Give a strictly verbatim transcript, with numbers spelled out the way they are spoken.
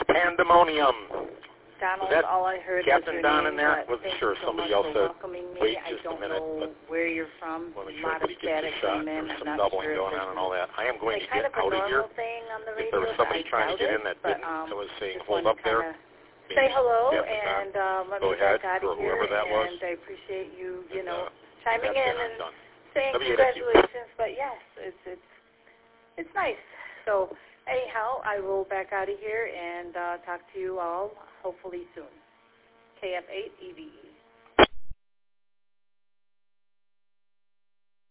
pandemonium. Donald, that all I heard Captain was your Don name, in there? but Wasn't thank sure you so somebody much else for said, welcoming me. wait I just don't a minute, know but where you're from. want to A make sure lot of everybody gets static a shot. came in. There's I'm some not doubling sure going if on this and all is that. I am going like to kind get of a out of here. normal thing on the If radio. there was somebody I trying to get doubt in that it, but, didn't, um, that was saying just hold wanted up to there, kinda say hello Captain Don, and uh, let go me ahead back out for of here. whoever that was. And I appreciate you, you And, know, uh, chiming that's in it, I'm and done. saying W A Q. congratulations. But yes, it's it's it's nice. So anyhow, I will back out of here and uh, talk to you all hopefully soon. K F eight E V E.